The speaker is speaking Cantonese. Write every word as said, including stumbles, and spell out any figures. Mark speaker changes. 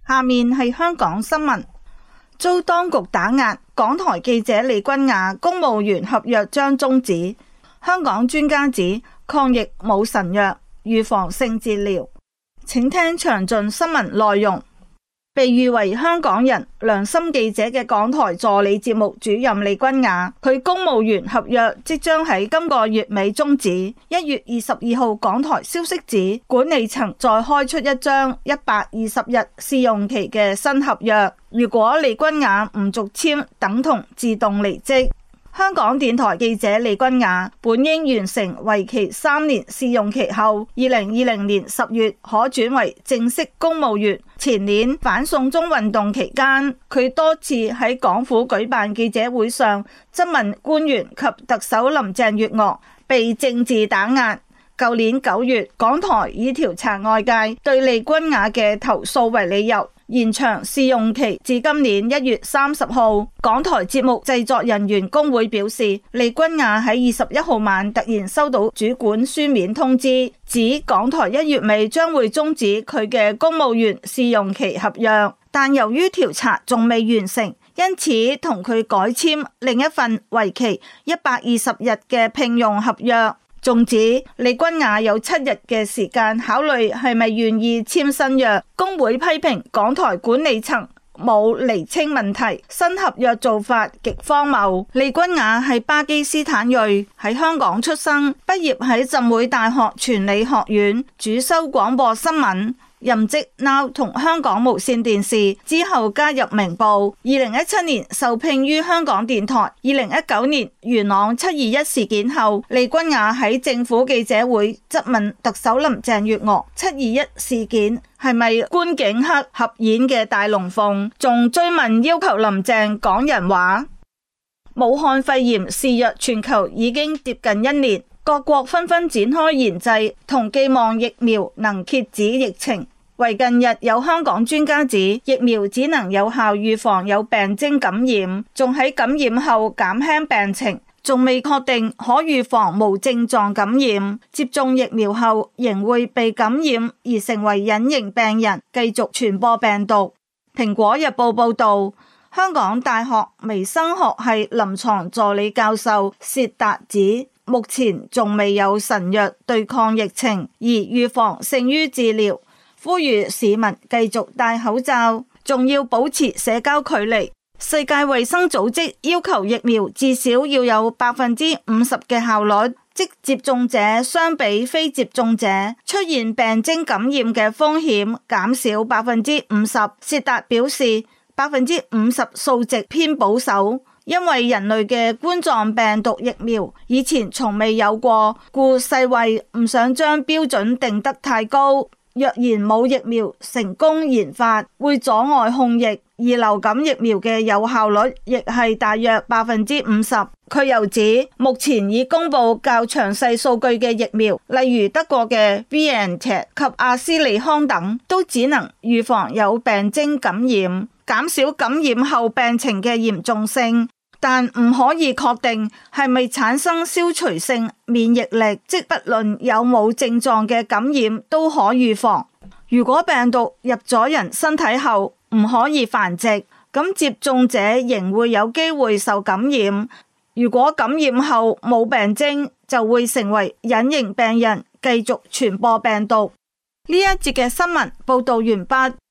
Speaker 1: 下面係香港新聞。遭當局打壓，港台記者利君雅公務員合約將終止。香港專家指抗疫冇神藥，預防勝治療。請聽詳盡新聞內容。被譽為香港人良心記者嘅港台助理節目主任利君雅，佢公務員合約即將喺今個月尾終止。一月二十二號港台消息指，管理層再開出一張一百二十日試用期嘅新合約，如果利君雅唔續簽，等同自動離職。香港電台記者利君雅本應完成為期三年試用期後，二零二零年十月可轉為正式公務員。前年反送中運動期間，佢多次喺港府舉辦記者會上質問官員及特首林鄭月娥，被政治打壓。舊年九月，港台以調查外界對利君雅嘅投訴為理由，延長試用期至今年一月三十號。港台節目製作人員工會表示，利君雅喺二十一號晚突然收到主管書面通知，指港台一月尾將會終止佢嘅公務員試用期合約，但由於調查仲未完成，因此同佢改簽另一份為期一百二十日嘅聘用合約。仲指利君雅有七日嘅時間考慮係咪願意簽新約。工會批評港台管理層冇釐清問題，新合約做法極荒謬。利君雅係巴基斯坦裔，喺香港出生，畢業喺浸會大學傳理學院，主修廣播新聞。任職 Now 同香港無線電視之後加入明報，二零一七年受聘於香港電台。二零一九年元朗七二一事件後，利君雅喺政府記者會質問特首林鄭月娥七二一事件係咪觀景客合演嘅大龍鳳，仲追問要求林鄭講人話。武漢肺炎肆虐全球已經接近一年，各國紛紛展開研製，同寄望疫苗能遏止疫情。為近日有香港專家指，疫苗只能有效預防有病徵感染，仲喺感染後減輕病情，仲未確定可預防無症狀感染。接種疫苗後仍會被感染而成為隱形病人，繼續傳播病毒。蘋果日報報道，香港大學微生學系臨床助理教授薛達指，目前仲未有神藥對抗疫情，而預防勝於治療，呼籲市民繼續戴口罩，仲要保持社交距離。世界衛生組織要求疫苗至少要有百分之五十嘅效率，即接種者相比非接種者出現病徵感染嘅風險減少百分之五十。薛達表示，百分之五十數值偏保守。因為人類嘅冠狀病毒疫苗以前從未有過，故世衛唔想將標準定得太高。若然冇疫苗成功研發，會阻礙控疫，而流感疫苗嘅有效率亦係大約百分之五十。佢又指，目前已公布較詳細數據嘅疫苗，例如德國嘅 BioNTech 及阿斯利康等，都只能預防有病徵感染，減少感染後病情嘅嚴重性。但唔可以確定係咪產生消除性免疫力，即不論有冇症狀嘅感染都可預防。如果病毒入咗人身體後唔可以繁殖，咁接種者仍會有機會受感染。如果感染後冇病徵，就會成為隱形病人，繼續傳播病毒。呢一節嘅新聞報道完畢。